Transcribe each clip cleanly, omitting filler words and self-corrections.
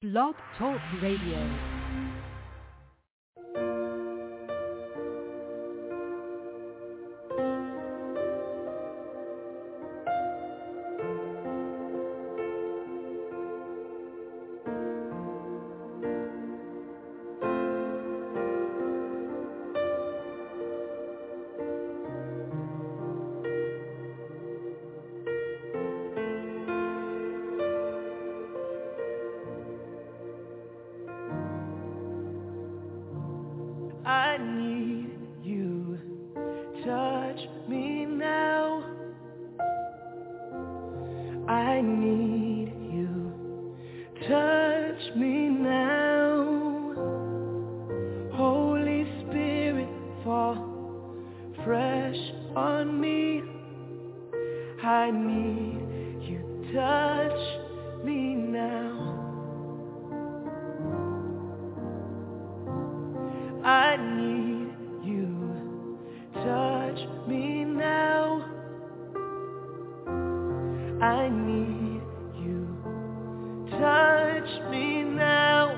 Blog Talk Radio. I need you, touch me now. I need you, touch me now. Holy Spirit, fall fresh on me. I need you, touch me now. I need you, touch me now. I need you, touch me now.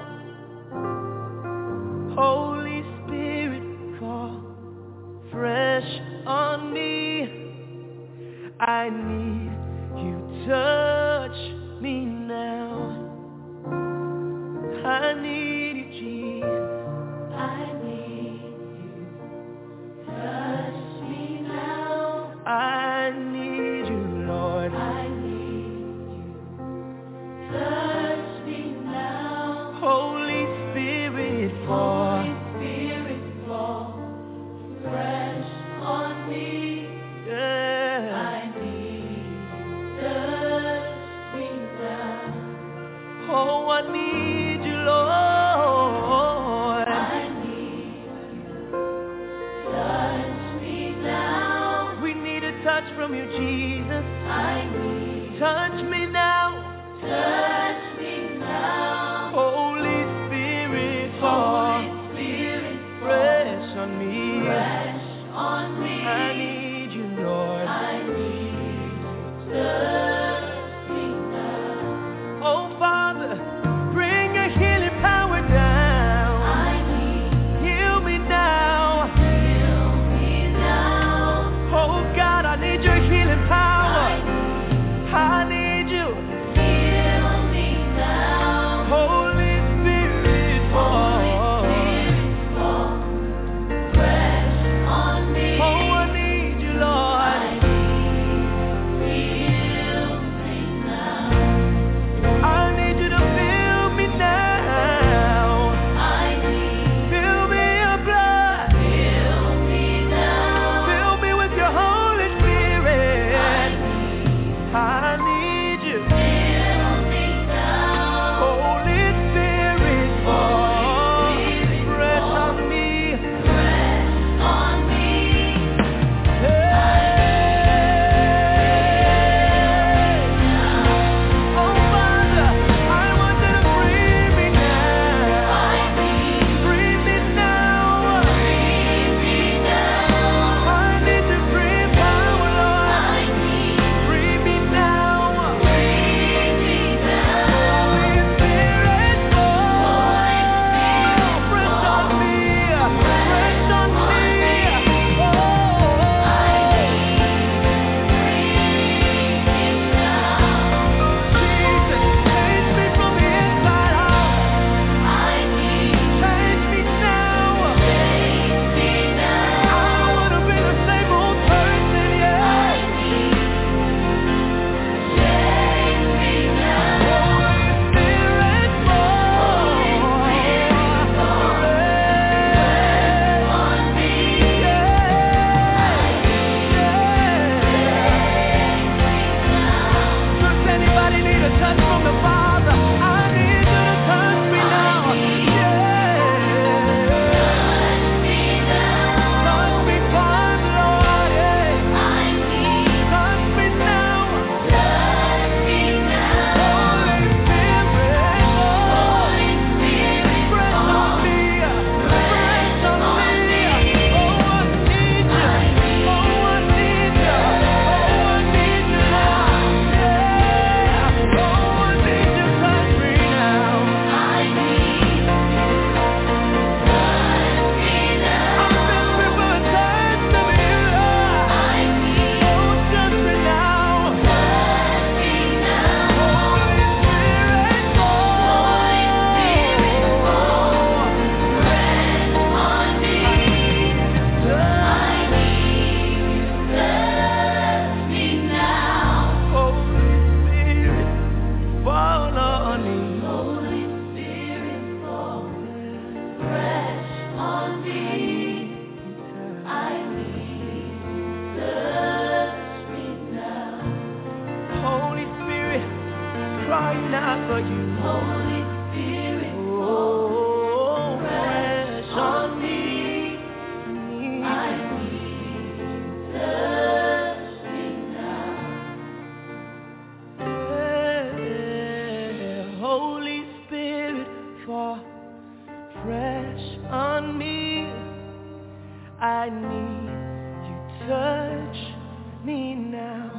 Holy Spirit, fall fresh on me. I need you, touch me now. I need you, Jesus. I need you, Lord. I need you. Touch me now. Holy Spirit, fall. Fresh on me. Yeah. I need you. Touch me now. Oh, I need you, Lord. I need you. Touch me now. We need a touch from you, Jesus. I need. Touch me now. Touch me now. Holy Spirit, fall. Holy Spirit, fresh on me. Fresh on me. I need you, Lord. I need you. Touch me now. Oh, Father, bring your healing power down. I need. Heal me now. Heal me now. Oh, God, I need your healing power. I need you, touch me now.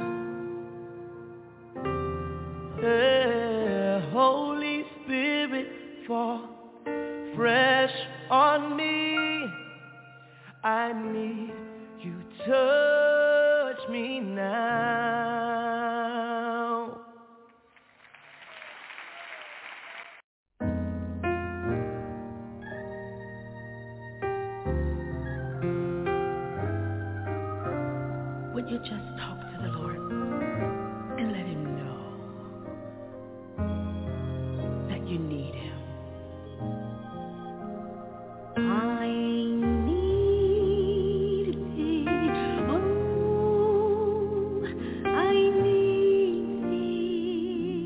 Holy Spirit, fall fresh on me. I need you, touch me now. Would you just talk to the Lord and let him know that you need him? I need thee, oh, I need thee.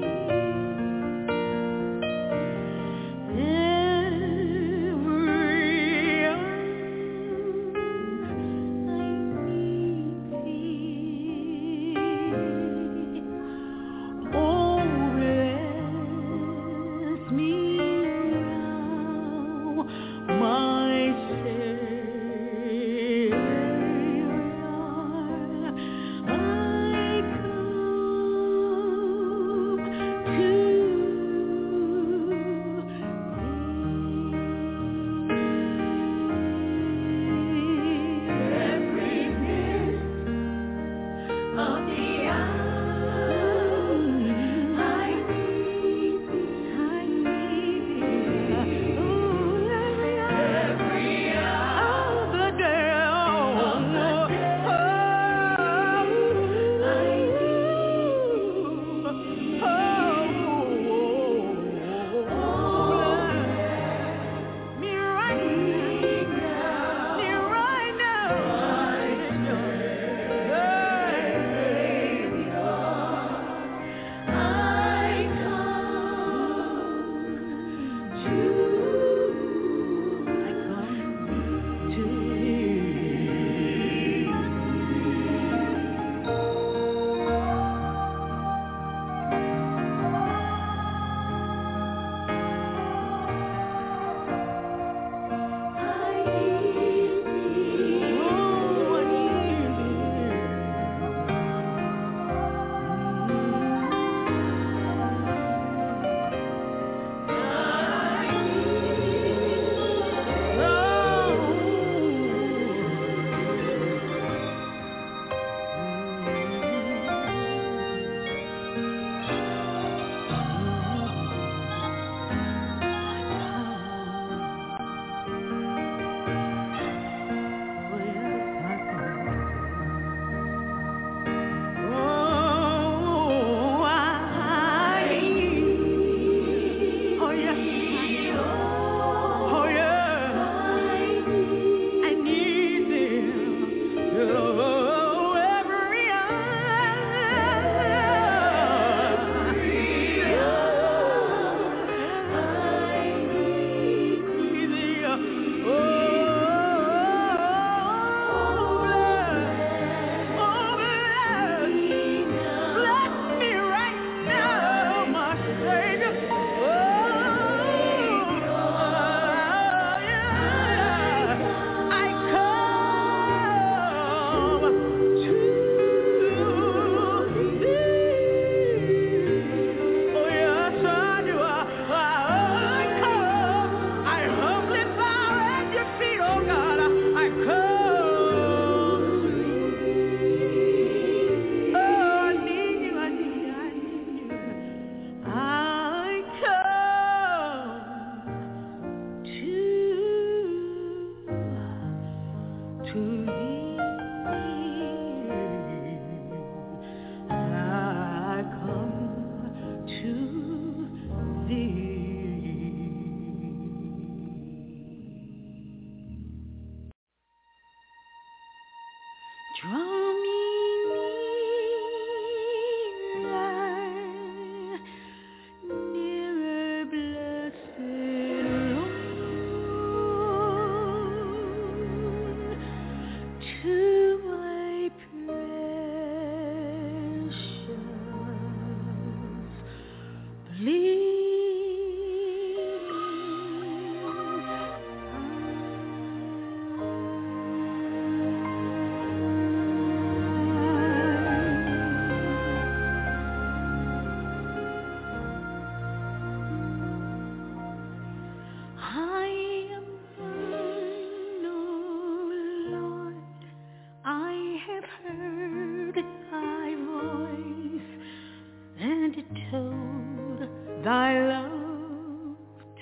Every hour I need thee. Oh, bless me now, my Savior. I come to every minute of the hour. I need thee.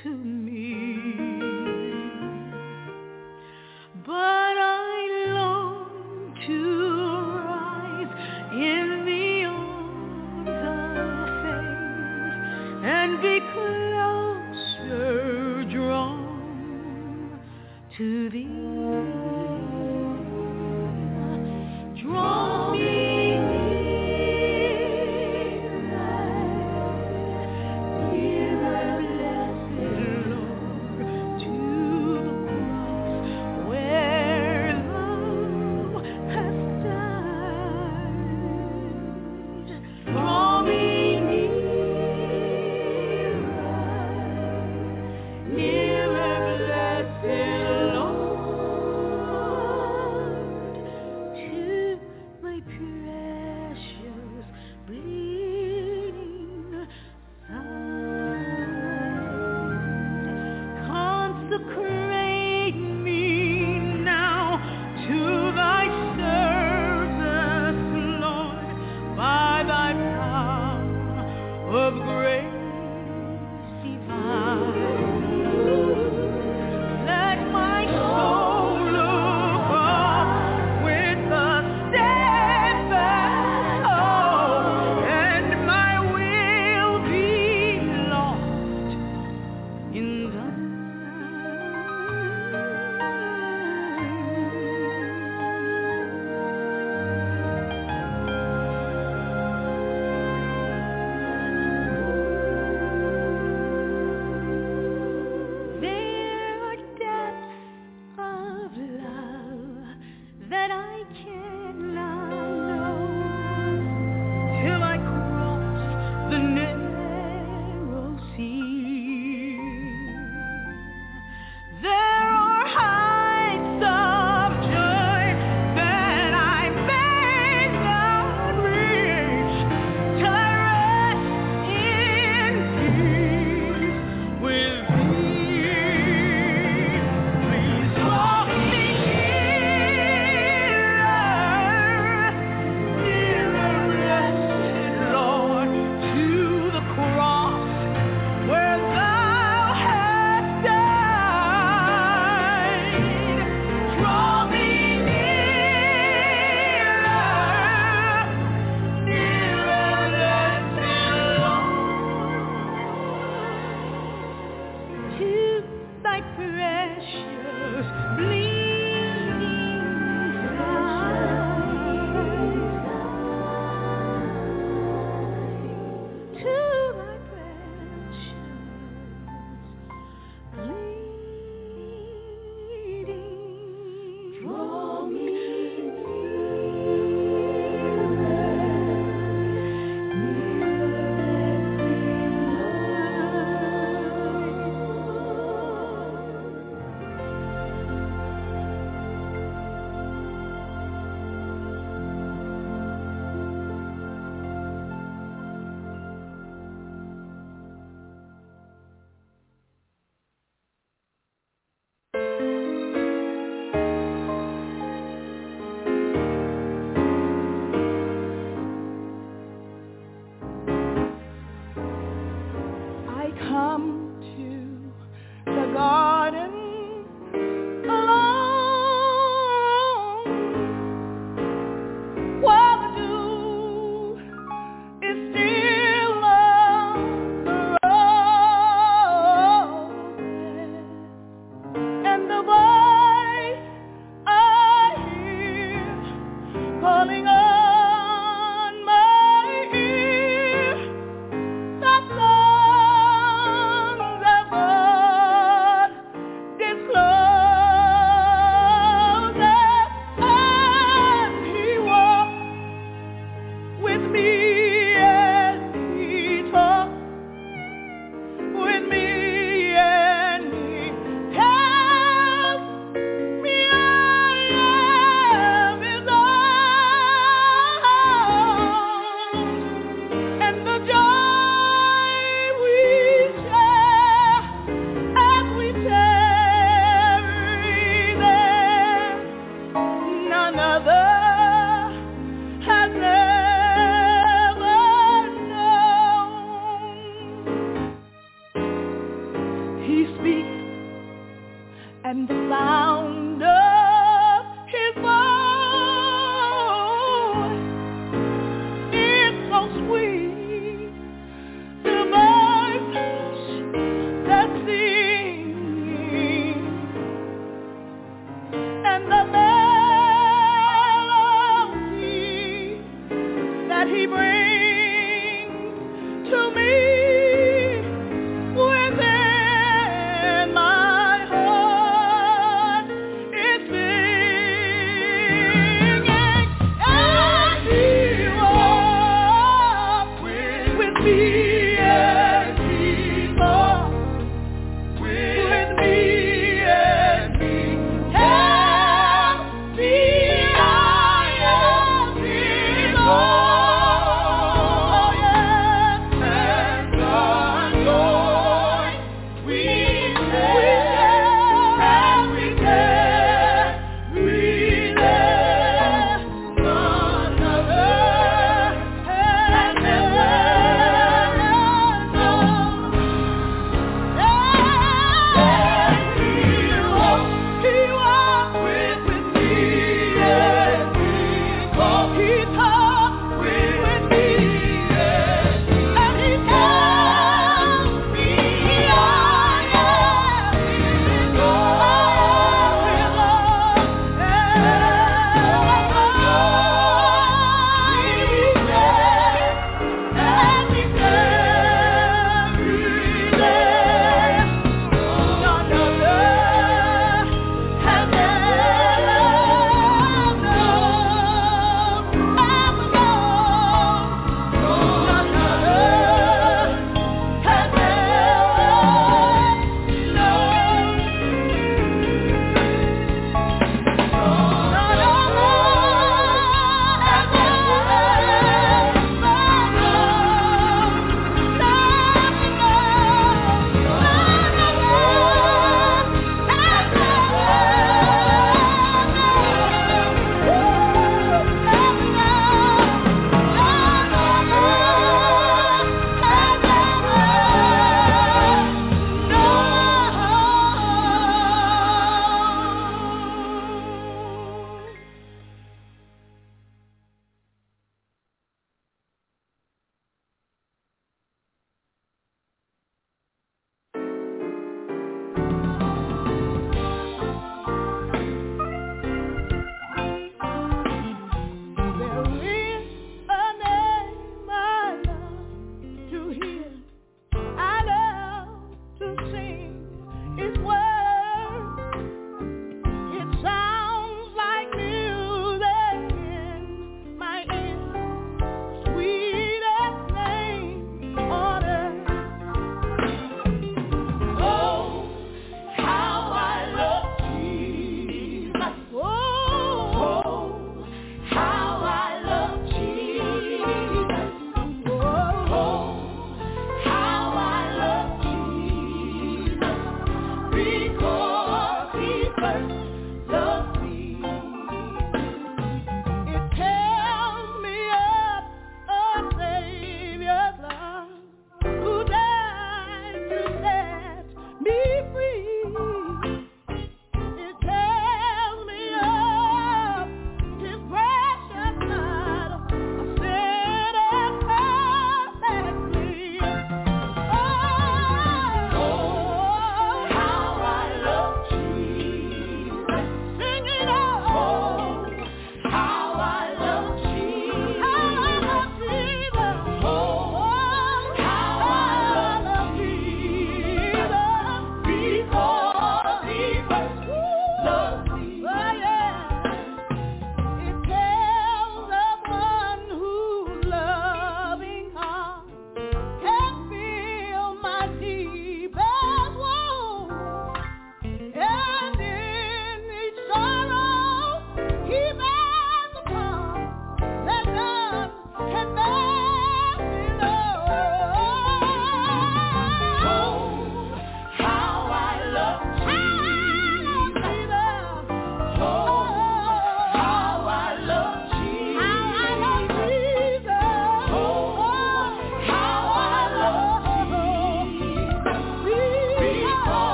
to me. But I long to rise in the arms of faith and be closer drawn to thee. Draw me that long he speaks, and the sound of his voice is so sweet to my flesh that sings, and the melody that he brings to me. Within my heart, it's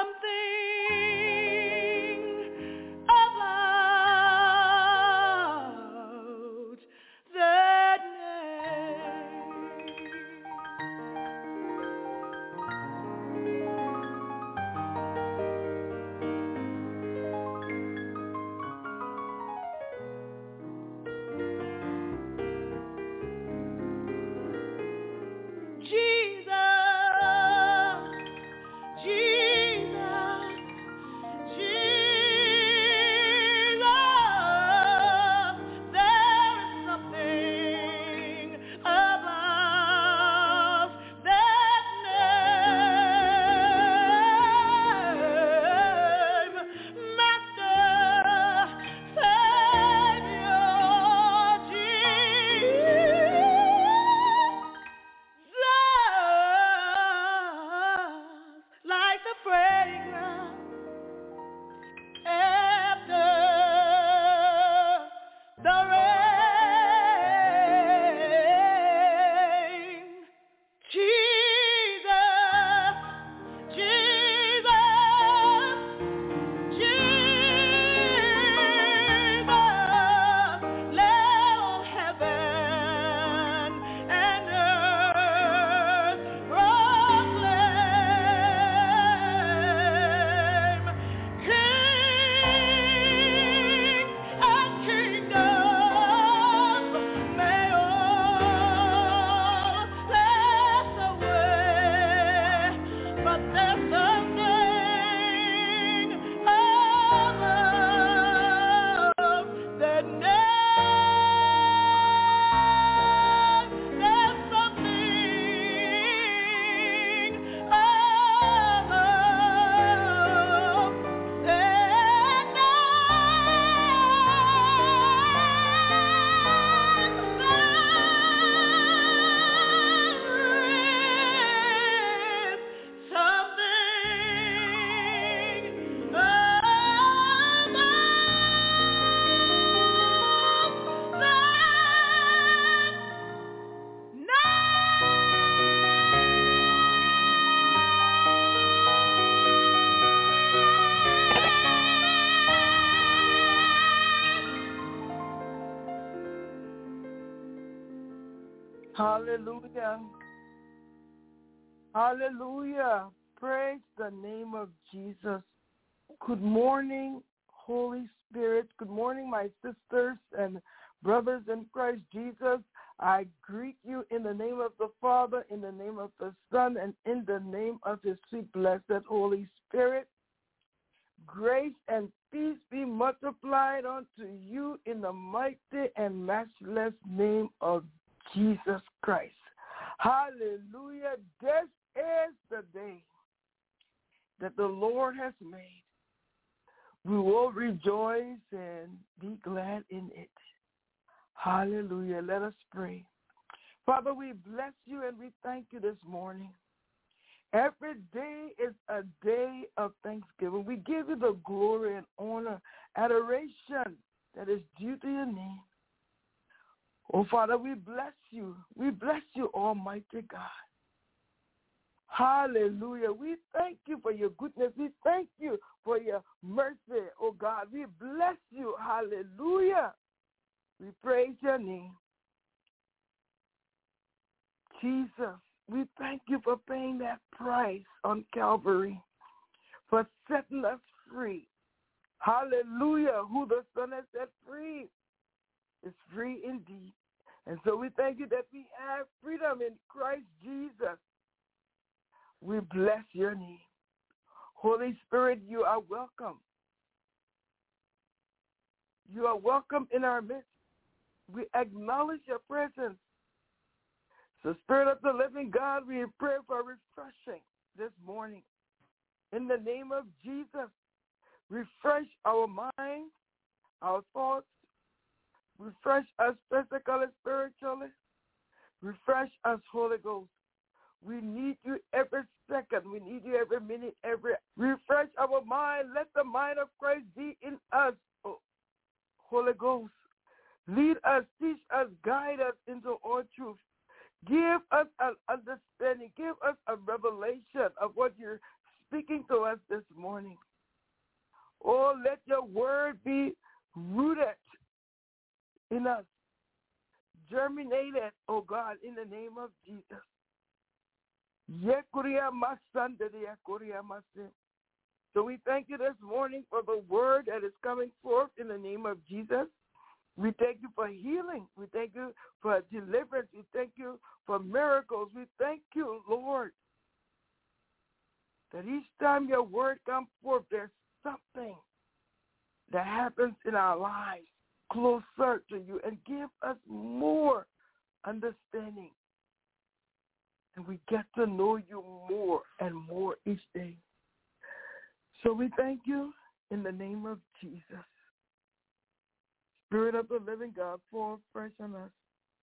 that Hallelujah. Hallelujah. Praise the name of Jesus. Good morning, Holy Spirit. Good morning, my sisters and brothers in Christ Jesus. I greet you in the name of the Father, in the name of the Son, and in the name of the sweet, blessed Holy Spirit. Grace and peace be multiplied unto you in the mighty and matchless name of Jesus Christ. Hallelujah. This is the day that the Lord has made. We will rejoice and be glad in it. Hallelujah. Let us pray. Father, we bless you and we thank you this morning. Every day is a day of thanksgiving. We give you the glory and honor, adoration that is due to your name. Oh, Father, we bless you. We bless you, Almighty God. Hallelujah. We thank you for your goodness. We thank you for your mercy, oh God. We bless you. Hallelujah. We praise your name. Jesus, we thank you for paying that price on Calvary, for setting us free. Hallelujah. Who the Son has set free is free indeed. And so we thank you that we have freedom in Christ Jesus. We bless your name. Holy Spirit, you are welcome. You are welcome in our midst. We acknowledge your presence. So, Spirit of the living God, we pray for refreshing this morning. In the name of Jesus, refresh our minds, our thoughts, refresh us physically, spiritually. Refresh us, Holy Ghost. We need you every second. We need you every minute, refresh our mind. Let the mind of Christ be in us, oh, Holy Ghost. Lead us, teach us, guide us into all truth. Give us an understanding. Give us a revelation of what you're speaking to us this morning. Oh, let your word be rooted in us, germinated, oh God, in the name of Jesus. So we thank you this morning for the word that is coming forth in the name of Jesus. We thank you for healing. We thank you for deliverance. We thank you for miracles. We thank you, Lord, that each time your word comes forth, there's something that happens in our lives closer to you and give us more understanding. And we get to know you more and more each day. So we thank you in the name of Jesus. Spirit of the living God, fall fresh on us.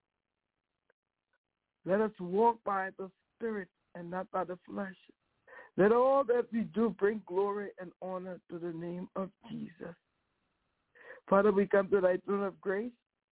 Let us walk by the Spirit and not by the flesh. Let all that we do bring glory and honor to the name of Jesus. Father, we come to thy throne of grace,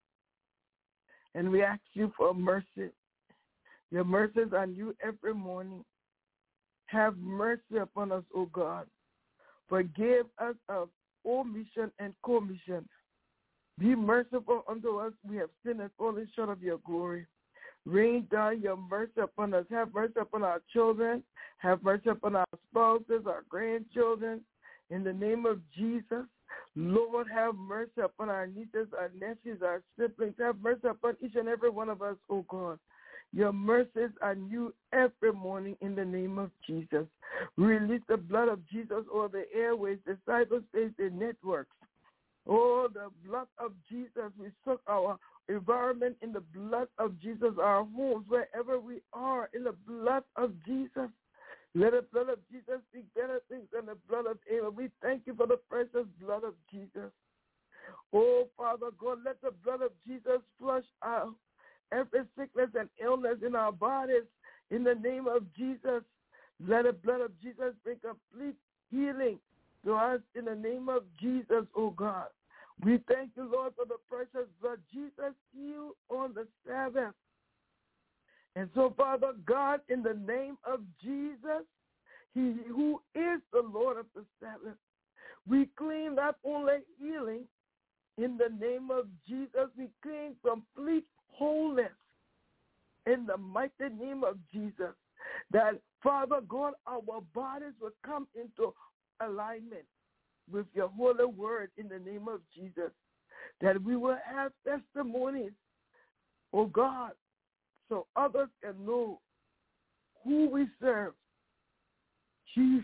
and we ask you for mercy. Your mercies are new every morning. Have mercy upon us, O God. Forgive us of omission and commission. Be merciful unto us. We have sinned and fallen short of your glory. Rain down your mercy upon us. Have mercy upon our children. Have mercy upon our spouses, our grandchildren. In the name of Jesus, Lord, have mercy upon our nieces, our nephews, our siblings. Have mercy upon each and every one of us, oh God. Your mercies are new every morning in the name of Jesus. We release the blood of Jesus over the airways, the cyberspace, the networks. Oh, the blood of Jesus. We soak our environment in the blood of Jesus, our homes, wherever we are, in the blood of Jesus. Let the blood of Jesus speak better things than the blood of Abel. We thank you for the precious blood of Jesus. Oh, Father God, let the blood of Jesus flush out every sickness and illness in our bodies in the name of Jesus. Let the blood of Jesus bring complete healing to us in the name of Jesus, oh God. We thank you, Lord, for the precious blood. Jesus healed on the Sabbath. And so, Father God, in the name of Jesus, he who is the Lord of the Sabbath, we claim not only healing in the name of Jesus, we claim complete wholeness in the mighty name of Jesus. That, Father God, our bodies will come into alignment with your holy word in the name of Jesus. That we will have testimonies, oh God, so others can know who we serve. Jesus.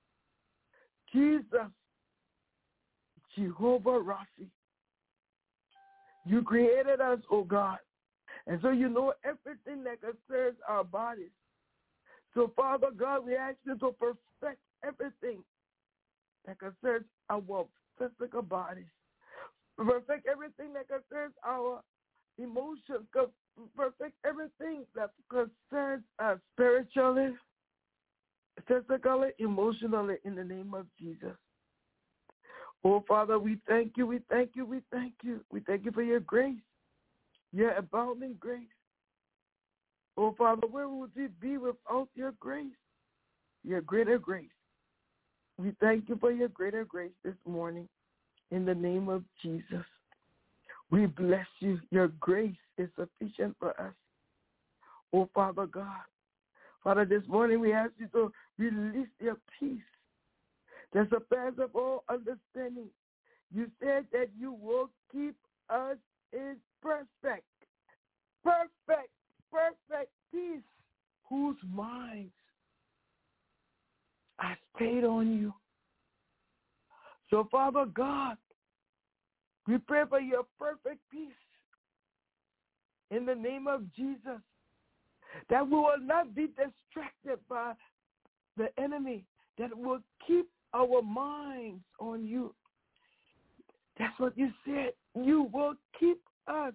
Jesus. Jehovah Rapha. You created us, oh God. And so you know everything that concerns our bodies. So, Father God, we ask you to perfect everything that concerns our physical bodies. Perfect everything that concerns our emotions. Perfect everything that concerns us spiritually, physically, emotionally, in the name of Jesus. Oh, Father, we thank you, we thank you, we thank you. We thank you for your grace, your abounding grace. Oh, Father, where would we be without your grace, your greater grace? We thank you for your greater grace this morning in the name of Jesus. We bless you. Your grace is sufficient for us. Oh, Father God. Father, this morning we ask you to release your peace that surpasses all understanding. You said that you will keep us in perfect peace, whose minds are stayed on you. So, Father God, we pray for your perfect peace in the name of Jesus, that we will not be distracted by the enemy, that will keep our minds on you. That's what you said. You will keep us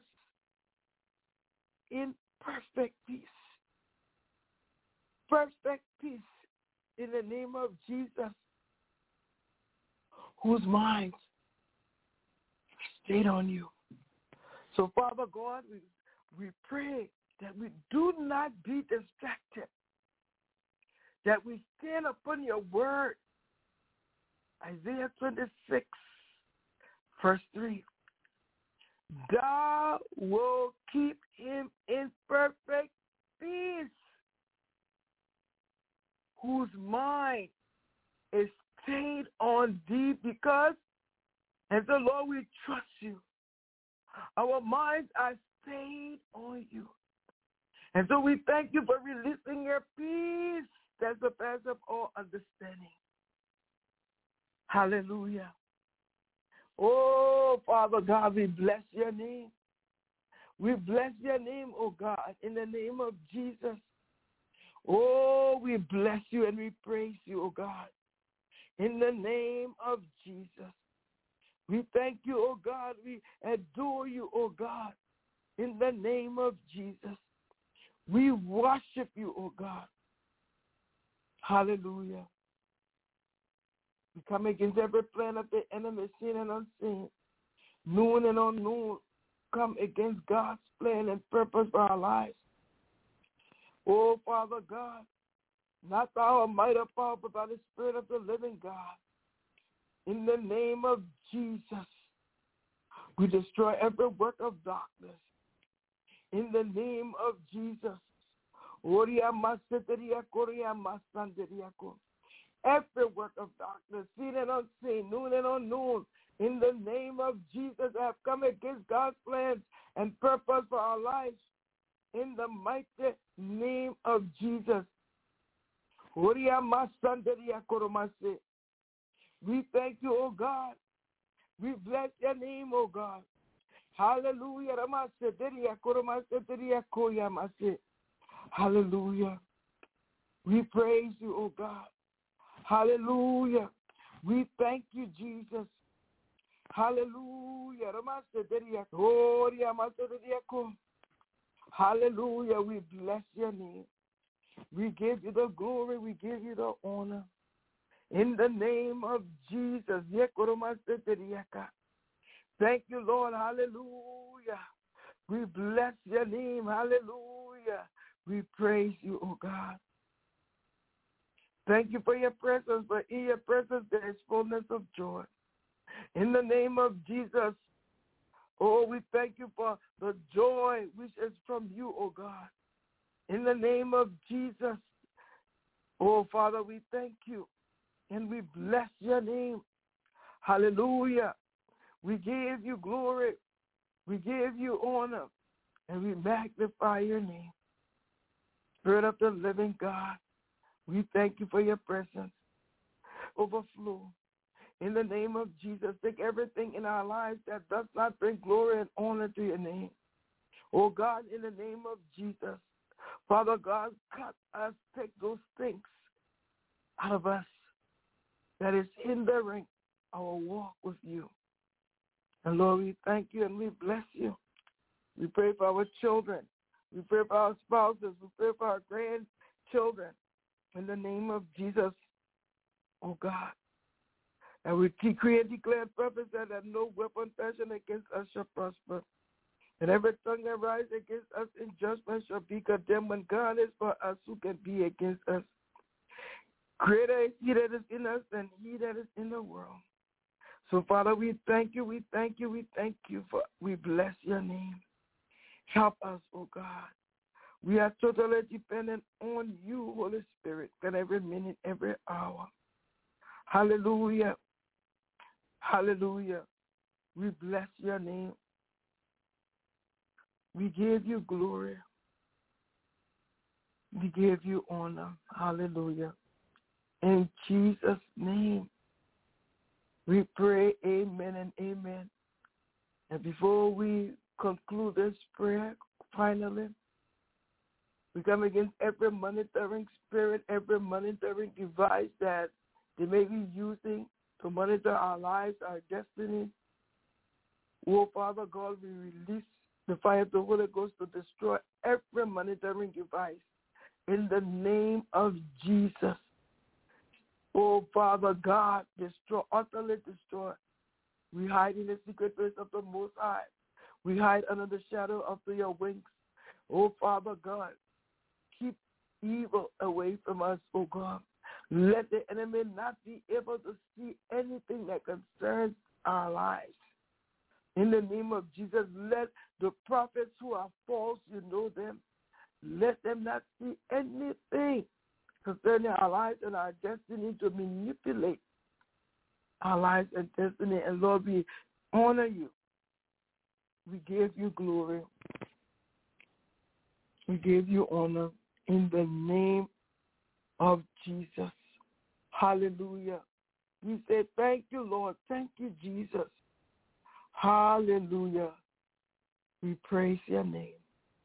in perfect peace. Perfect peace in the name of Jesus, whose minds stayed on you. So, Father God, we pray that we do not be distracted, that we stand upon your word. Isaiah 26, verse 3. Thou will keep him in perfect peace, whose mind is stayed on thee, because, and so Lord, we trust you. Our minds are stayed on you. And so we thank you for releasing your peace that surpasses all understanding. Hallelujah. Oh, Father God, we bless your name. We bless your name, oh God, in the name of Jesus. Oh, we bless you and we praise you, oh God, in the name of Jesus. We thank you, oh God. We adore you, oh God, in the name of Jesus. We worship you, oh God. Hallelujah. We come against every plan of the enemy, seen and unseen, known and unknown. Come against God's plan and purpose for our lives. Oh, Father God, not by our might or power, but by the Spirit of the living God. In the name of Jesus, we destroy every work of darkness. In the name of Jesus. Every work of darkness, seen and unseen, known and unknown, in the name of Jesus, I have come against God's plans and purpose for our lives. In the mighty name of Jesus. We thank you, oh God. We bless your name, oh God. Hallelujah. Hallelujah. We praise you, oh God. Hallelujah. We thank you, Jesus. Hallelujah. Hallelujah. We bless your name. We give you the glory. We give you the honor. In the name of Jesus. Thank you, Lord. Hallelujah. We bless your name. Hallelujah. We praise you, oh God. Thank you for your presence. For in your presence there is fullness of joy. In the name of Jesus. Oh, we thank you for the joy which is from you, oh God. In the name of Jesus. Oh, Father, we thank you and we bless your name. Hallelujah. We give you glory. We give you honor. And we magnify your name. Spirit of the living God, we thank you for your presence. Overflow. In the name of Jesus, take everything in our lives that does not bring glory and honor to your name. Oh God, in the name of Jesus, Father God, cut us, take those things out of us that is hindering our walk with you. And Lord, we thank you and we bless you. We pray for our children. We pray for our spouses. We pray for our grandchildren. In the name of Jesus, oh God. And we decree and declare purpose that no weapon fashioned against us shall prosper. And every tongue that rises against us in judgment shall be condemned. When God is for us, who can be against us? Greater is he that is in us than he that is in the world. So, Father, we thank you, we thank you, we thank you. We bless your name. Help us, oh God. We are totally dependent on you, Holy Spirit, at every minute, every hour. Hallelujah. Hallelujah. We bless your name. We give you glory. We give you honor. Hallelujah. In Jesus' name, we pray amen and amen. And before we conclude this prayer, finally, we come against every monitoring spirit, every monitoring device that they may be using to monitor our lives, our destiny. Oh, Father God, we release the fire of the Holy Ghost to destroy every monitoring device in the name of Jesus. Oh, Father God, destroy, utterly destroy. We hide in the secret place of the Most High. We hide under the shadow of your wings. Oh, Father God, keep evil away from us, oh God. Let the enemy not be able to see anything that concerns our lives. In the name of Jesus, let the prophets who are false, you know them, let them not see anything concerning our lives and our destiny to manipulate our lives and destiny. And Lord, we honor you. We give you glory. We give you honor in the name of Jesus. Hallelujah. We say thank you, Lord. Thank you, Jesus. Hallelujah. We praise your name.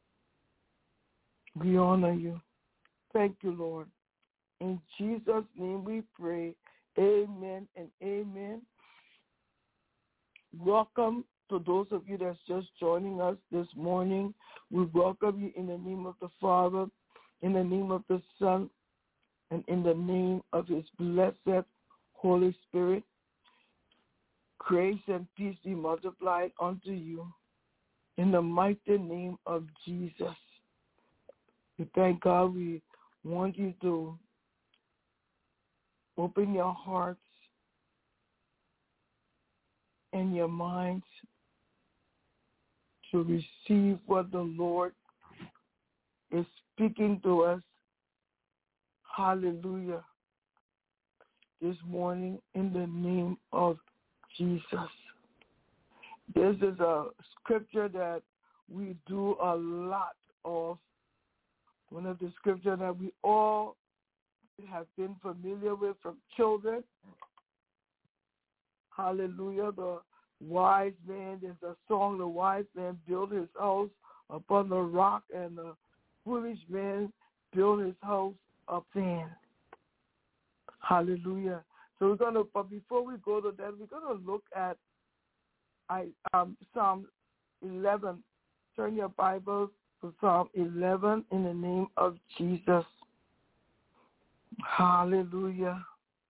We honor you. Thank you, Lord. In Jesus' name we pray. Amen and amen. Welcome to those of you that's just joining us this morning. We welcome you in the name of the Father, in the name of the Son, and in the name of his blessed Holy Spirit. Grace and peace be multiplied unto you in the mighty name of Jesus. We thank God. We want you to open your hearts and your minds to receive what the Lord is speaking to us. Hallelujah. This morning in the name of Jesus. This is a scripture that we do a lot of. One of the scriptures that we all have been familiar with from children. Hallelujah. The wise man, there's a song, the wise man built his house upon the rock, and the foolish man built his house up sand. Hallelujah. So but before we go to that, we're going to look at Psalm 11. Turn your Bibles to Psalm 11 in the name of Jesus. Hallelujah.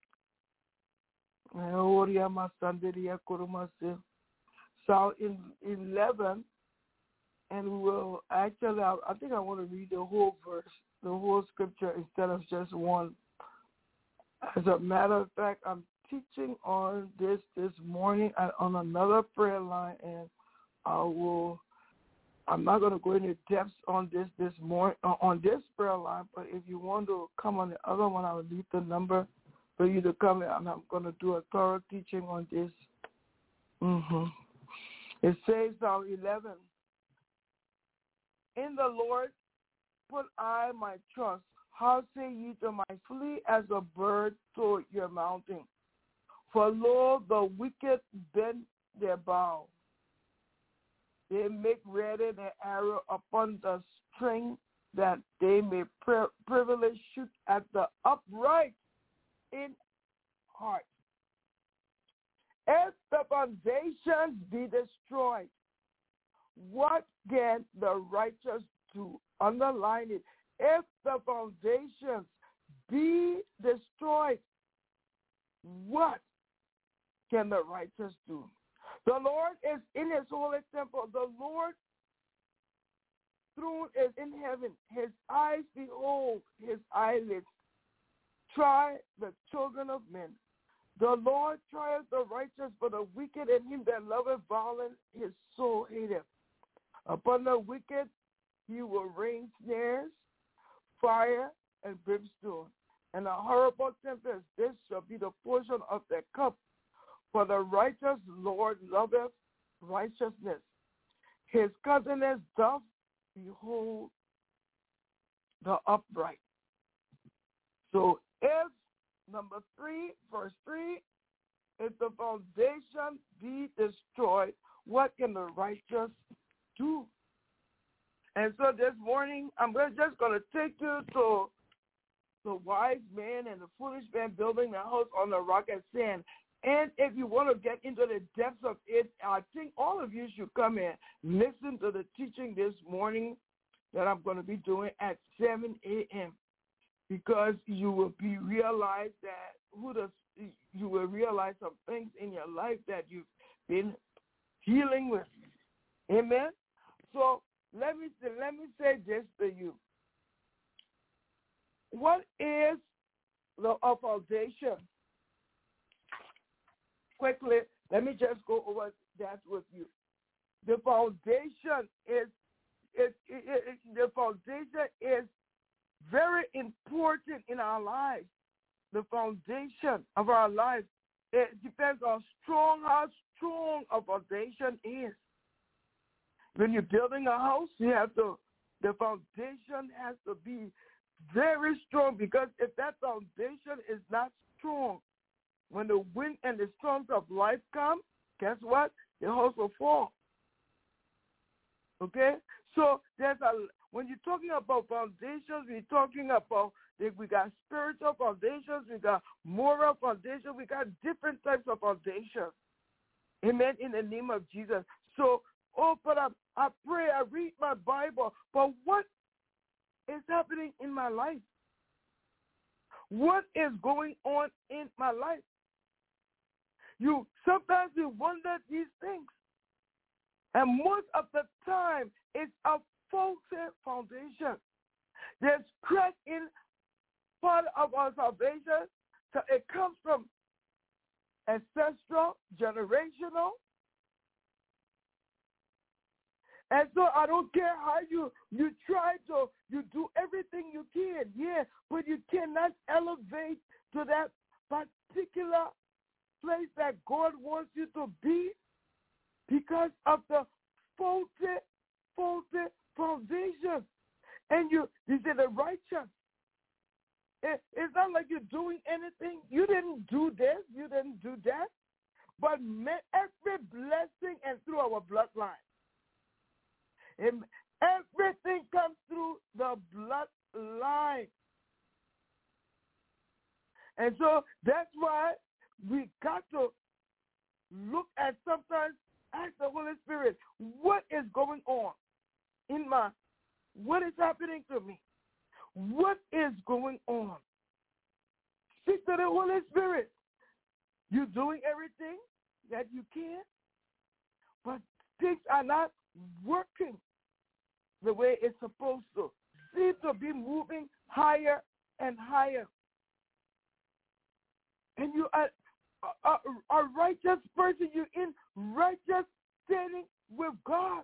Psalm 11, and we will actually, I think I want to read the whole verse, the whole scripture instead of just one. As a matter of fact, I'm teaching on this morning on another prayer line, and I'm not going to go into depths on this morning on this prayer line, but if you want to come on the other one, I will leave the number for you to come in, and I'm going to do a thorough teaching on this. It says, Psalm 11, in the Lord put I my trust. How say ye to my flee as a bird toward your mountain? For lo, the wicked bend their bow. They make ready their arrow upon the string, that they may privily shoot at the upright in heart. If the foundations be destroyed, what can the righteous do? Underline it. If the foundations be destroyed, what can the righteous do? The Lord is in his holy temple. The Lord's throne is in heaven. His eyes behold, his eyelids try the children of men. The Lord trieth the righteous, but the wicked and him that loveth violence, his soul hateth. Upon the wicked he will rain snares, fire, and brimstone, and a horrible tempest. This shall be the portion of their cup. For the righteous Lord loveth righteousness. His countenance doth behold the upright. So if, number 3, verse 3, if the foundation be destroyed, what can the righteous do? And so this morning, I'm just going to take you to the wise man and the foolish man building the house on the rock and sand. And if you want to get into the depths of it, I think all of you should come and listen to the teaching this morning that I'm going to be doing at 7 a.m. because you will realize some things in your life that you've been dealing with. Amen. So let me say this to you. what is a foundation? Quickly, let me just go over that with you. The foundation is very important in our lives. The foundation of our lives, it depends on how strong a foundation is. When you're building a house, the foundation has to be very strong, because if that foundation is not strong, when the wind and the storms of life come, guess what? The house will fall. Okay? So when you're talking about foundations, we're talking about we got spiritual foundations, we got moral foundations, we got different types of foundations. Amen, in the name of Jesus. So open up, I pray, I read my Bible, but what is happening in my life? What is going on in my life? Sometimes you wonder these things. And most of the time, it's a faulty foundation. There's crack in part of our salvation. So it comes from ancestral, generational. And so I don't care how you try to, you do everything you can, yeah, but you cannot elevate to that particular place that God wants you to be because of the faulty foundation. And you say the righteous. It's not like you're doing anything. You didn't do this. You didn't do that. But every blessing and through our bloodline. And everything comes through the bloodline. And so that's why we got to look at sometimes, ask the Holy Spirit, what is going on what is happening to me? What is going on? Speak to the Holy Spirit. You're doing everything that you can, but things are not working the way it's supposed to. Seem to be moving higher and higher. And you are a righteous person. You're in righteous standing with God.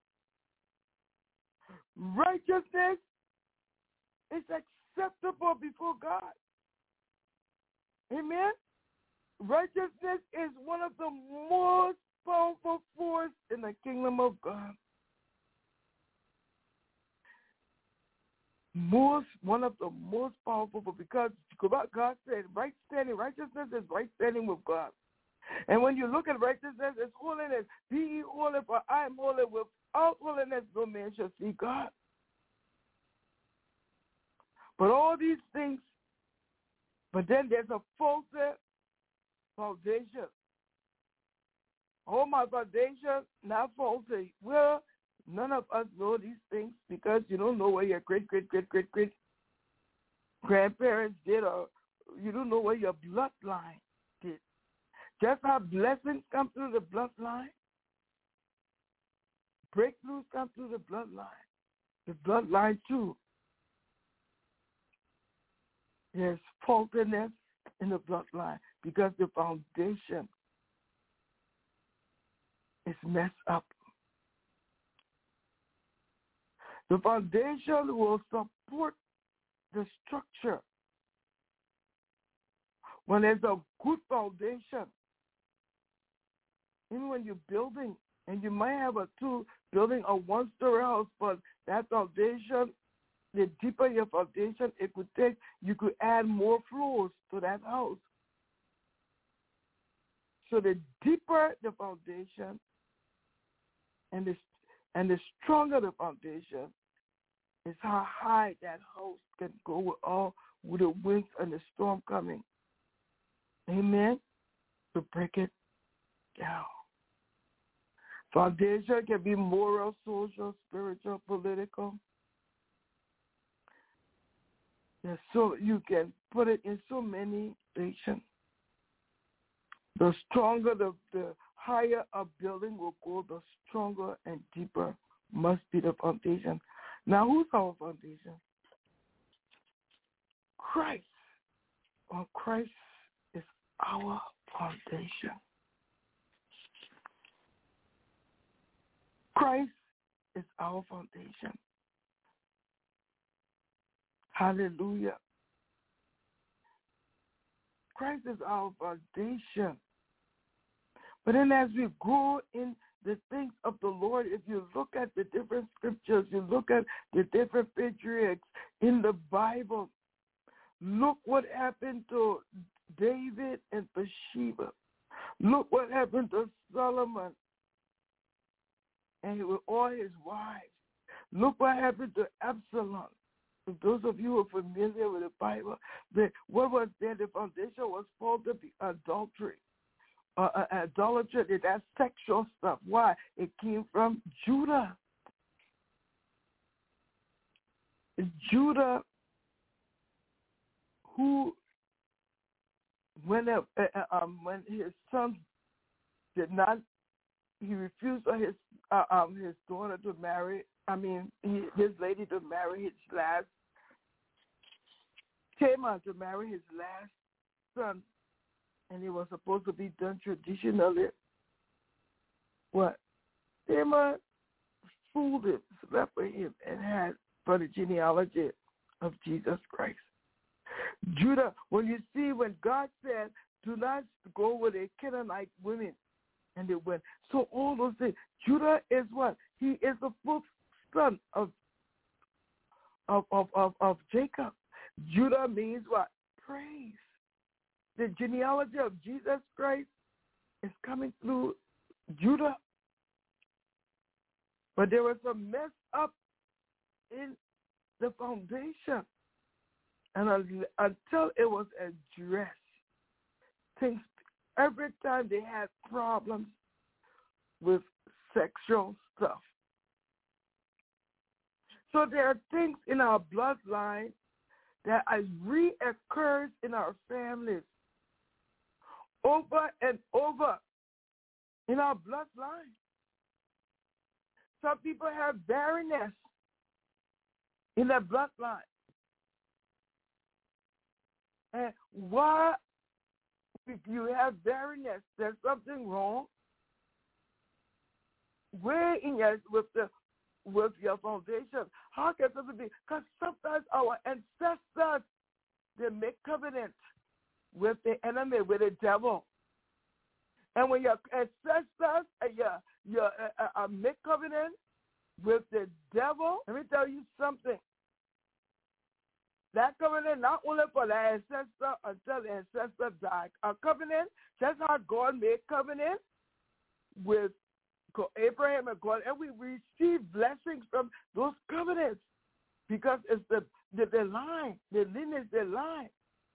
Righteousness is acceptable before God. Amen? Righteousness is one of the most powerful forces in the kingdom of God. One of the most powerful, because God said right standing, righteousness is right standing with God. And when you look at righteousness, it's holiness. Be ye holy, for I am holy. Without holiness, no man shall see God. But all these things, but then there's a faulty foundation. Oh, my foundation, not faulty. Well, none of us know these things because you don't know what your great-great-great-great-grandparents did, or you don't know what your bloodline did. Just how blessings come through the bloodline, breakthroughs come through the bloodline. The bloodline, too. There's faultiness in the bloodline because the foundation is messed up. The foundation will support the structure. When there's a good foundation, even when you're building, and you might have building a one-story house, but that foundation, the deeper your foundation, you could add more floors to that house. So the deeper the foundation and the stronger the foundation is how high that house can go with the winds and the storm coming. Amen? To break it down. Foundation can be moral, social, spiritual, political. So you can put it in so many nations. The stronger, the higher a building will go, the stronger and deeper must be the foundation. Now, who's our foundation? Christ. Well, Christ is our foundation. Christ is our foundation. Hallelujah. Christ is our foundation. But then as we grow in the things of the Lord, if you look at the different scriptures, you look at the different patriarchs in the Bible, look what happened to David and Bathsheba. Look what happened to Solomon and with all his wives. Look what happened to Absalom. For those of you who are familiar with the Bible, what was there? The foundation was called the adultery. Idolatry, that's sexual stuff. Why? It came from Judah. Judah, who, when his son did not, he refused his daughter to marry. His lady to marry his last, came out to marry his last son. And it was supposed to be done traditionally. What? Tamar fooled him, slept with him, and had for the genealogy of Jesus Christ. Judah, when you see when God said, do not go with the Canaanite women, and they went. So all those things. Judah is what? He is the fourth son of Jacob. Judah means what? Praise. The genealogy of Jesus Christ is coming through Judah. But there was a mess up in the foundation. And until it was addressed, things, every time they had problems with sexual stuff. So there are things in our bloodline that reoccurs in our families over and over in our bloodline. Some people have barrenness in their bloodline. And why, if you have barrenness, there's something wrong. Where in with your foundation? How can something be? Because sometimes our ancestors, they make covenants with the enemy, with the devil. And when your ancestors make covenant with the devil, let me tell you something. That covenant not only for the ancestor until the ancestor died. A covenant, that's how God made covenant with Abraham and God, and we receive blessings from those covenants because it's the line, the lineage, the line.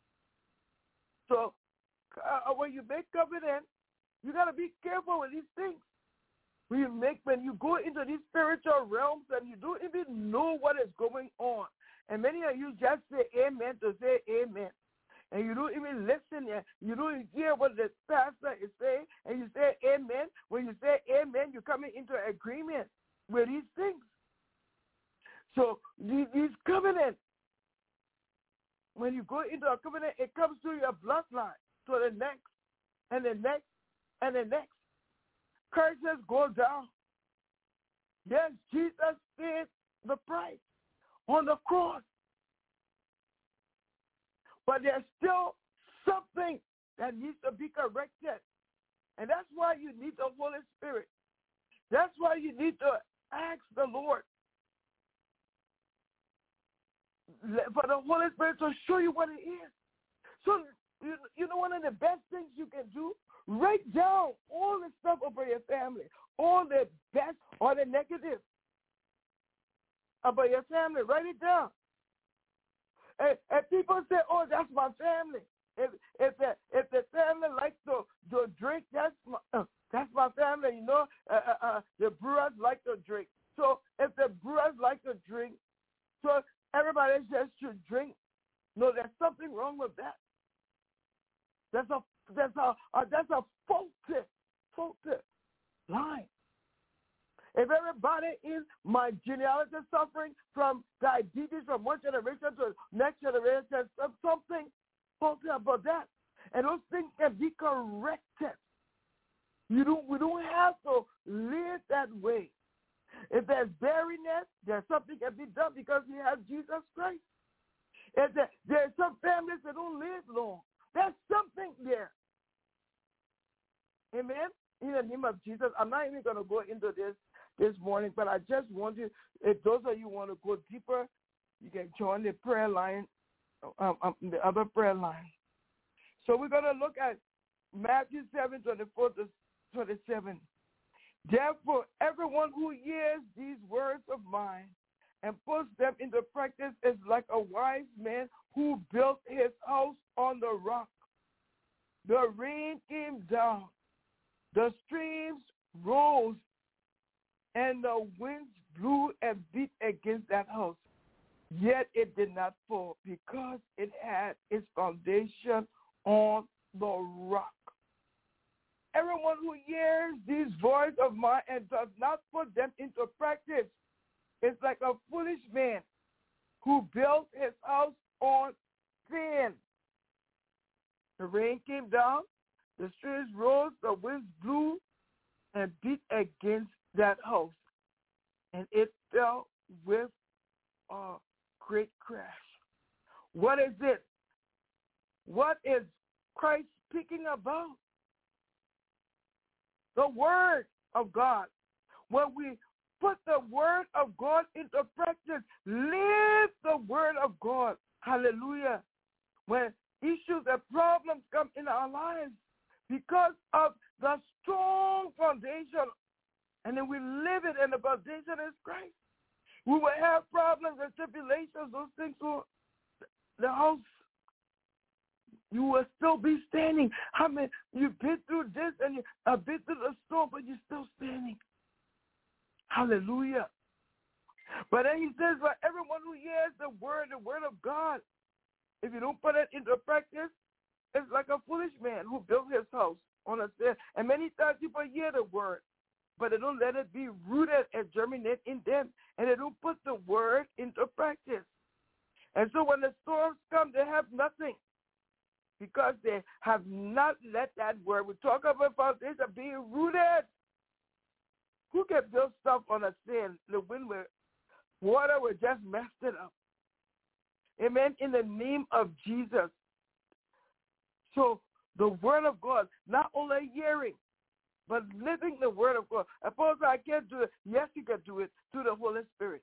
So when you make covenant, you got to be careful with these things. When you go into these spiritual realms and you don't even know what is going on, and many of you just say amen to say amen. And you don't even listen. You don't hear what the pastor is saying, and you say amen. When you say amen, you're coming into agreement with these things. So these covenants, when you go into a covenant, it comes through your bloodline to the next, and the next, and the next. Curses go down. Yes, Jesus paid the price on the cross. But there's still something that needs to be corrected. And that's why you need the Holy Spirit. That's why you need to ask the Lord for the Holy Spirit to show you what it is. So, you know, one of the best things you can do, write down all the stuff about your family, all the best or the negative about your family. Write it down. And people say, "Oh, that's my family." If the family likes to drink, that's my family. You know, the brewers like to drink. So if the brewers like to drink, so everybody just should drink. No, there's something wrong with that. That's a faulty line. If everybody in my genealogy is suffering from diabetes from one generation to the next generation, something about that. And those things can be corrected. We don't have to live that way. If there's barrenness, there's something can be done because we have Jesus Christ. If there's some families that don't live long, there's something there. Amen? In the name of Jesus, I'm not even going to go into this morning, but I just want you, if those of you want to go deeper, you can join the prayer line, the other prayer line. So we're going to look at Matthew 7:24-27. Therefore, everyone who hears these words of mine and puts them into practice is like a wise man who built his house on the rock. The rain came down, the streams rose, and the winds blew and beat against that house. Yet it did not fall because it had its foundation on the rock. Everyone who hears these words of mine and does not put them into practice is like a foolish man who built his house on sand. The rain came down, the streams rose, the winds blew and beat against that house, and it fell with a great crash. What is it? What is Christ speaking about? The Word of God. When we put the Word of God into practice, live the Word of God. Hallelujah. When issues and problems come in our lives because of the strong foundation, and then we live it, and the foundation is Christ. We will have problems and tribulations, those things will, the house, you will still be standing. I mean, you've been through this and you've been through the storm, but you're still standing. Hallelujah. But then he says, for everyone who hears the word of God, if you don't put it into practice, it's like a foolish man who built his house on a sand. And many times people hear the word, but they don't let it be rooted and germinate in them, and they don't put the word into practice. And so when the storms come, they have nothing because they have not let that word. We talk about foundation being rooted. Who can build stuff on a sand? The wind will, water will just mess it up. Amen. In the name of Jesus. So the word of God, not only hearing, but living the word of God. Apostle, I can't do it. Yes, you can do it through the Holy Spirit.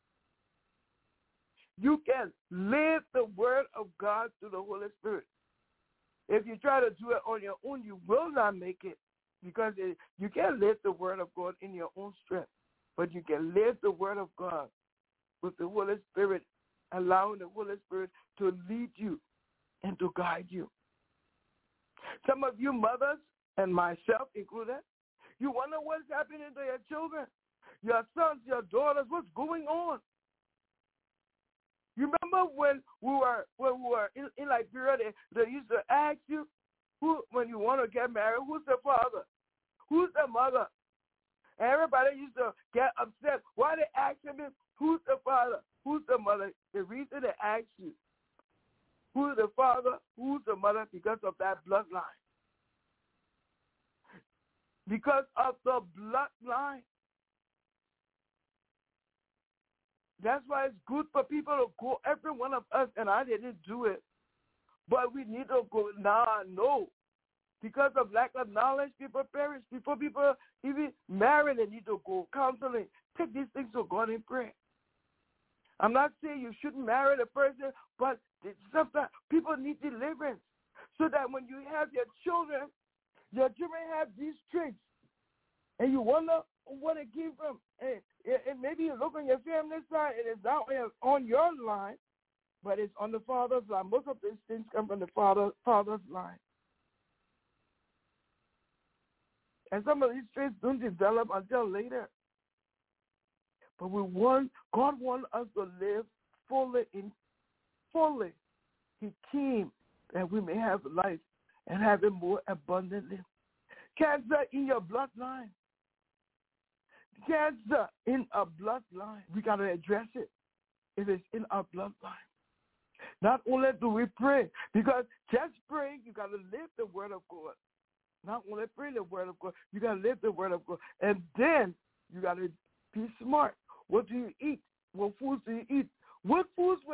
You can live the word of God through the Holy Spirit. If you try to do it on your own, you will not make it, because you can't live the word of God in your own strength, but you can live the word of God with the Holy Spirit, allowing the Holy Spirit to lead you and to guide you. Some of you mothers, and myself included, you wonder what's happening to your children, your sons, your daughters, what's going on. You remember when we were in Liberia, they used to ask you, when you want to get married, who's the father? Who's the mother? And everybody used to get upset. Why they asking me, who's the father? Who's the mother? The reason they ask you, who's the father, who's the mother, because of that bloodline. Because of the bloodline. That's why it's good for people to go, every one of us, and I didn't do it, but we need to go now. No. Because of lack of knowledge, people perish. Before people even marry, they need to go counseling. Take these things to God in prayer. I'm not saying you shouldn't marry the person, but sometimes people need deliverance so that when you have your children have these traits, and you wonder what it came from. And maybe you look on your family side, and it's not on your line, but it's on the father's line. Most of these things come from the father's line. And some of these traits don't develop until later. But God wants us to live fully. He came that we may have life and have it more abundantly. Cancer in your bloodline. cancer in our bloodline, we got to address it. If it's in our bloodline. Not only do we pray, because just praying, you got to live the word of God. Not only pray the word of God, you got to live the word of God. And then you got to be smart. What do you eat? What foods do you eat? What foods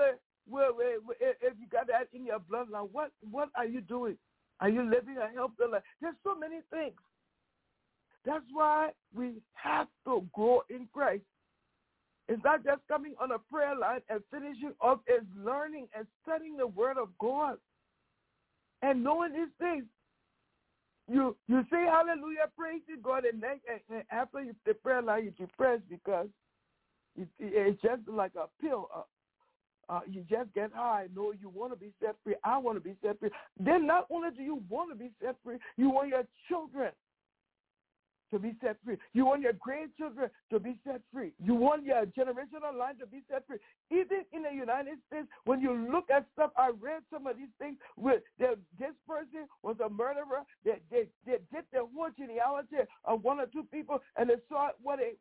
if you got that in your bloodline, what are you doing? Are you living a healthy life? There's so many things. That's why we have to grow in Christ. It's not just coming on a prayer line and finishing off. It's learning and studying the word of God and knowing these things. You say hallelujah, praise to God, and then and after the prayer line, you're depressed because it's just like a pill. You just get high. No, you want to be set free. I want to be set free. Then not only do you want to be set free, you want your children to be set free. You want your grandchildren to be set free. You want your generational line to be set free. Even in the United States, when you look at stuff, I read some of these things where this person was a murderer. They did the whole genealogy of one or two people, and they saw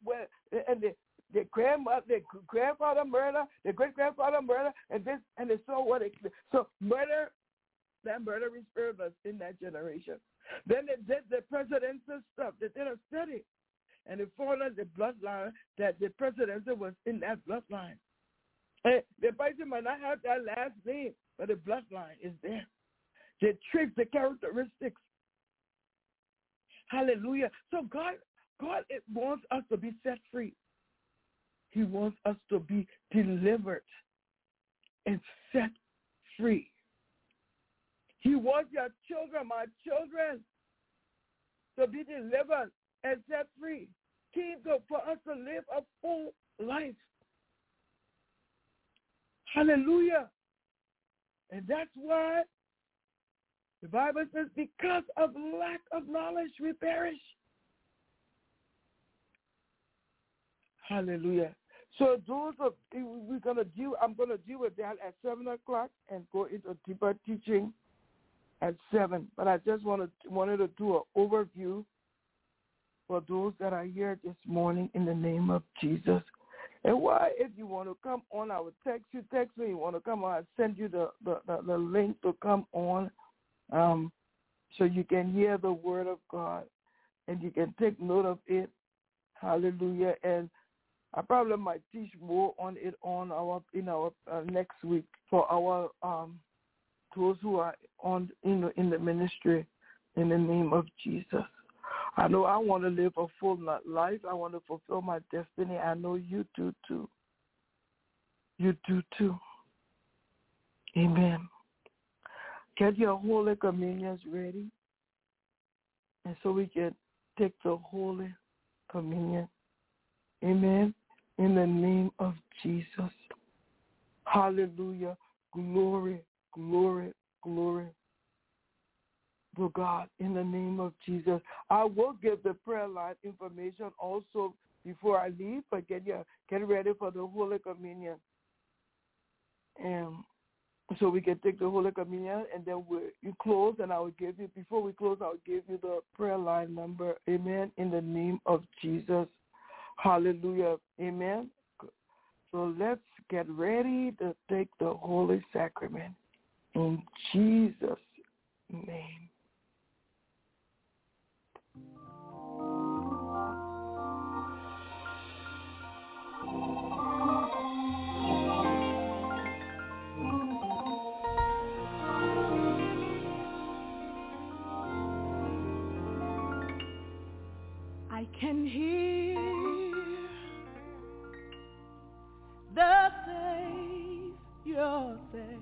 their grandfather murder, their great-grandfather murder, and they saw what it. So murder, that murdering spirit was in that generation. Then they did the presidential stuff. They did a study, and they found out the bloodline that the presidency was in that bloodline. And the person might not have that last name, but the bloodline is there. The traits, the characteristics. Hallelujah. So God wants us to be set free. He wants us to be delivered and set free. He wants your children, my children, to be delivered and set free. For us to live a full life. Hallelujah. And that's why the Bible says, because of lack of knowledge, we perish. Hallelujah. So I'm going to deal with that at 7 o'clock and go into deeper teaching at 7. But I just wanted to do an overview for those that are here this morning in the name of Jesus. And why, if you want to come on, I would text me. You want to come on, I'll send you the link to come on so you can hear the word of God and you can take note of it. Hallelujah. And I probably might teach more on it in our next week for our those who are in the ministry in the name of Jesus. I know I want to live a full life. I want to fulfill my destiny. I know you do too. You do too. Amen. Get your Holy Communions ready, and so we can take the Holy Communion. Amen. In the name of Jesus. Hallelujah. Glory, glory, glory to God in the name of Jesus. I will give the prayer line information also before I leave, but get ready for the Holy Communion. And so we can take the Holy Communion, and then you close, and I will give you, before we close, I will give you the prayer line number. Amen. In the name of Jesus. Hallelujah. Amen. So let's get ready to take the Holy Sacrament in Jesus' name. I can hear the Savior say,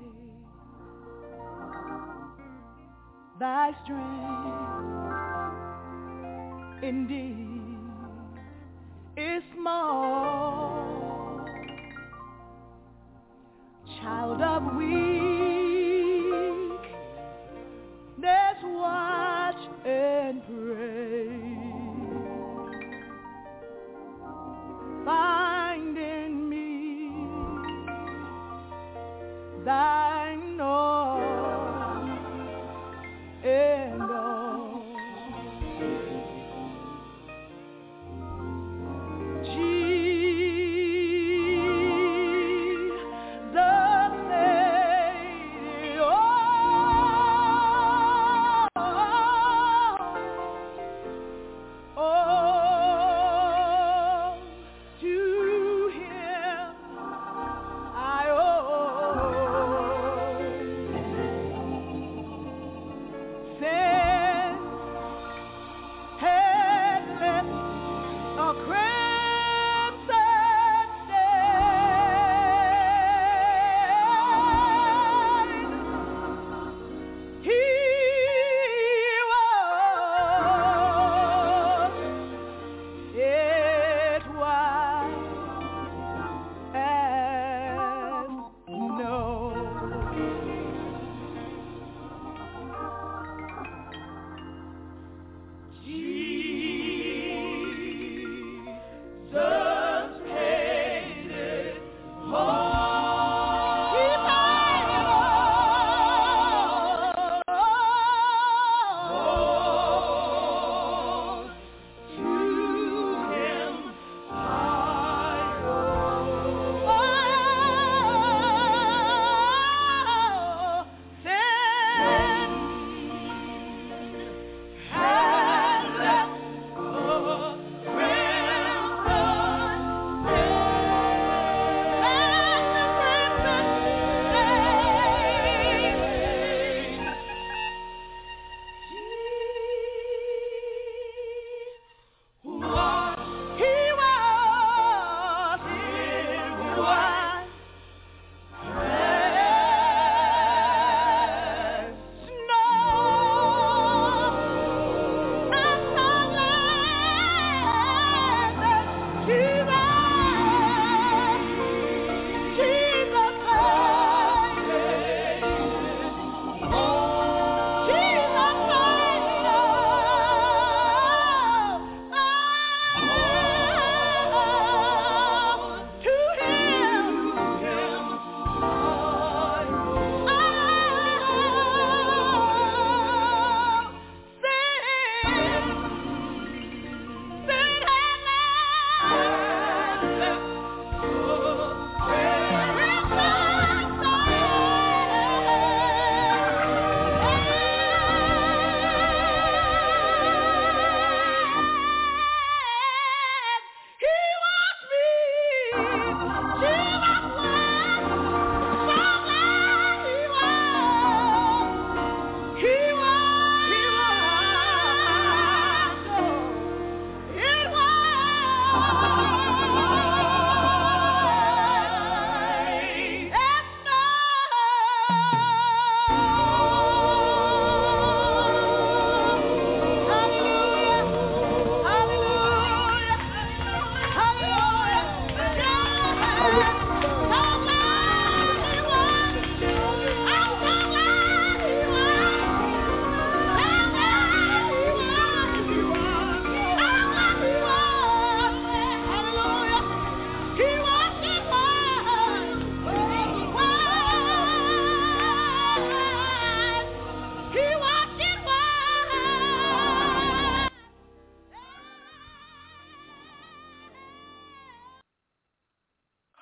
thy strength indeed is small, child of weakness, watch and pray. Find in me thine all and all.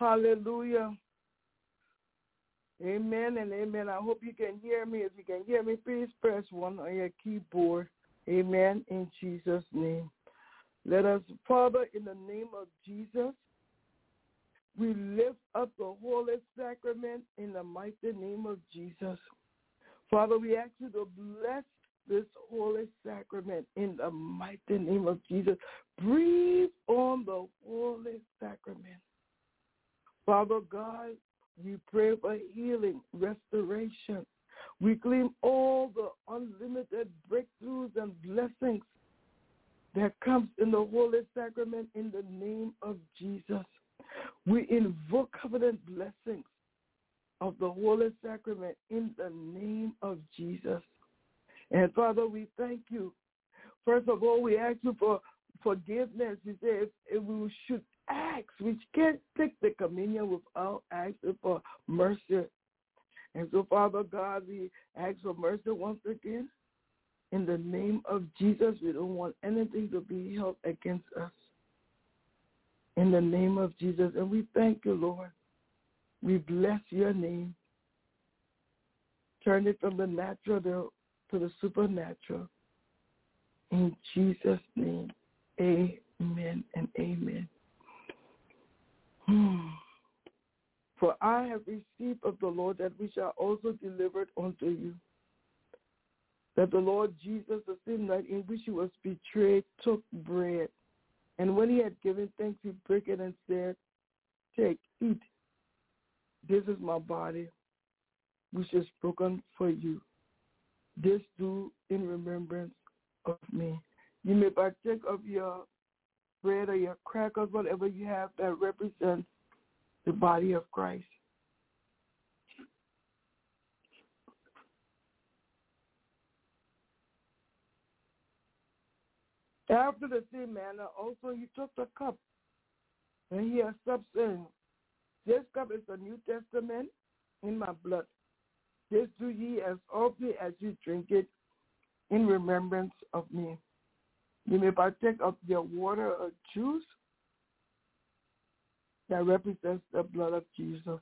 Hallelujah. Amen and amen. I hope you can hear me. If you can hear me, please press 1 on your keyboard. Amen, in Jesus' name. Let us, Father, in the name of Jesus, we lift up the Holy Sacrament in the mighty name of Jesus. Father, we ask you to bless this Holy Sacrament in the mighty name of Jesus. Breathe on the Holy Sacrament. Father God, we pray for healing, restoration. We claim all the unlimited breakthroughs and blessings that comes in the Holy Sacrament in the name of Jesus. We invoke covenant blessings of the Holy Sacrament in the name of Jesus. And Father, we thank you. First of all, we ask you for forgiveness. You say if we should ask, we can't take the communion without asking for mercy. And so, Father God, we ask for mercy once again. In the name of Jesus, we don't want anything to be held against us. In the name of Jesus. And we thank you, Lord. We bless your name. Turn it from the natural to the supernatural. In Jesus' name, amen and amen. For I have received of the Lord that we shall also deliver it unto you. That the Lord Jesus, the same night in which he was betrayed, took bread. And when he had given thanks, he broke it and said, take, eat. This is my body, which is broken for you. This do in remembrance of me. You may partake of your bread or your crackers, whatever you have that represents the body of Christ. After the same manner, also he took the cup, and he has stopped saying, this cup is the New Testament in my blood. This do ye as often as you drink it in remembrance of me. You may partake of your water or juice that represents the blood of Jesus.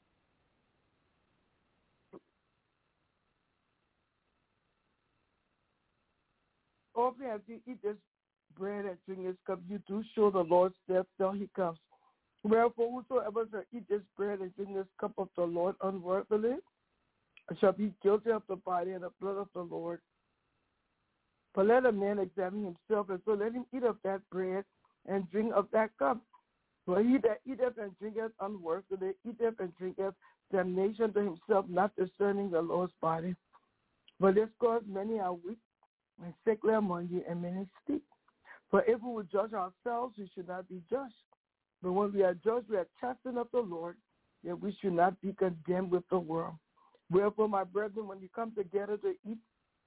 Often as you eat this bread and drink this cup, you do show the Lord's death till he comes. Wherefore, whosoever shall eat this bread and drink this cup of the Lord unworthily shall be guilty of the body and the blood of the Lord. But let a man examine himself, and so let him eat of that bread and drink of that cup. For he that eateth and drinketh unworthily eateth and drinketh damnation to himself, not discerning the Lord's body. For this cause many are weak and sickly among you, and many sleep. For if we would judge ourselves, we should not be judged. But when we are judged, we are chastened of the Lord, that we should not be condemned with the world. Wherefore, my brethren, when you come together to eat,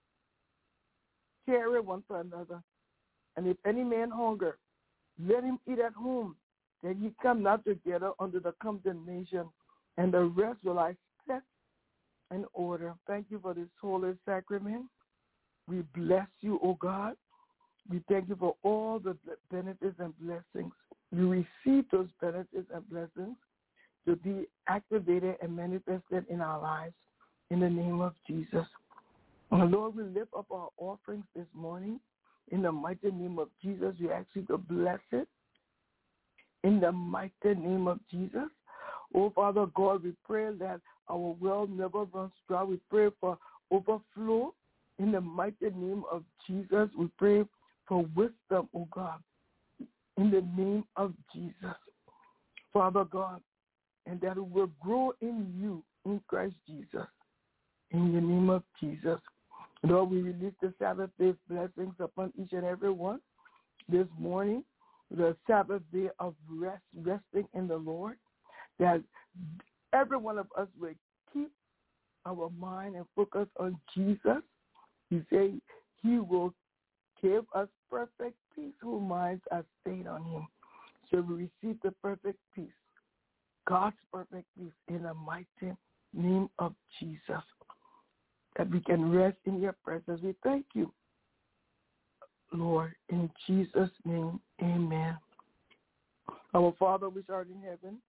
carry one for another. And if any man hunger, let him eat at home, that ye come not together under the condemnation, and the rest will I set in order. Thank you for this holy sacrament. We bless you, O God. We thank you for all the benefits and blessings. We receive those benefits and blessings to be activated and manifested in our lives in the name of Jesus. And Lord, we lift up our offerings this morning in the mighty name of Jesus. We ask you to bless it in the mighty name of Jesus. Oh, Father God, we pray that our well never runs dry. We pray for overflow in the mighty name of Jesus. We pray for wisdom, oh God, in the name of Jesus. Father God, and that we will grow in you, in Christ Jesus, in the name of Jesus. Lord, we release the Sabbath day blessings upon each and every one this morning, the Sabbath day of rest, resting in the Lord, that every one of us will keep our mind and focus on Jesus. He said he will give us perfect peace whose minds are stayed on him. So we receive the perfect peace, God's perfect peace, in the mighty name of Jesus, that we can rest in your presence. We thank you, Lord, in Jesus' name, amen. Our Father which art in heaven,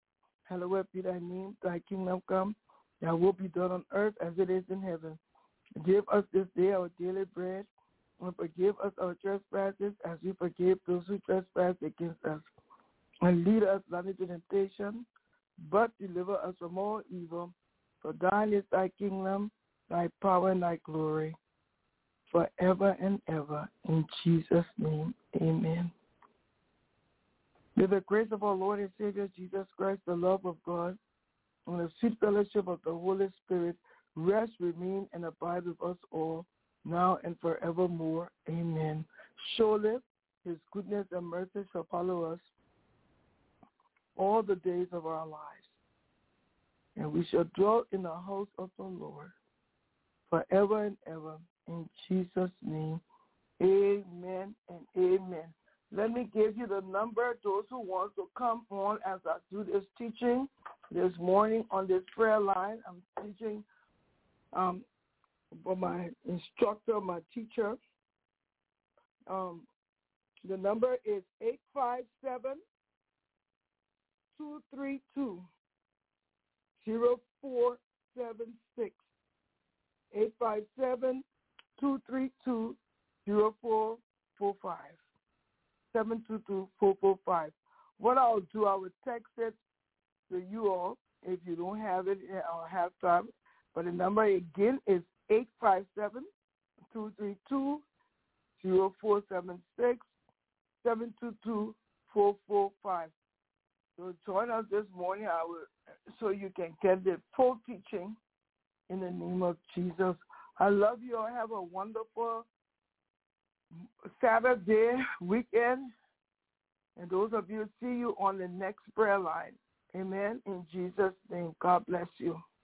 Hallowed be thy name, thy kingdom come, thy will be done on earth as it is in heaven. Give us this day our daily bread, and forgive us our trespasses as we forgive those who trespass against us. And lead us not into temptation, but deliver us from all evil. For thine is thy kingdom, thy power, and thy glory, forever and ever. In Jesus' name, amen. May the grace of our Lord and Savior Jesus Christ, the love of God, and the sweet fellowship of the Holy Spirit rest, remain, and abide with us all, now and forevermore. Amen. Surely his goodness and mercy shall follow us all the days of our lives, and we shall dwell in the house of the Lord forever and ever. In Jesus' name, amen and amen. Let me give you the number, those who want to come on as I do this teaching this morning on this prayer line. I'm teaching for my instructor, my teacher. The number is 857-232-0476. 857-232-0445. 722-445. What I'll do, I will text it to you all. If you don't have it, I'll have time. But the number again is 857-232-0476, 722-445. So join us this morning, so you can get the full teaching in the name of Jesus. I love you all. Have a wonderful Saturday weekend. And those of you, see you on the next prayer line. Amen. In Jesus' name, God bless you.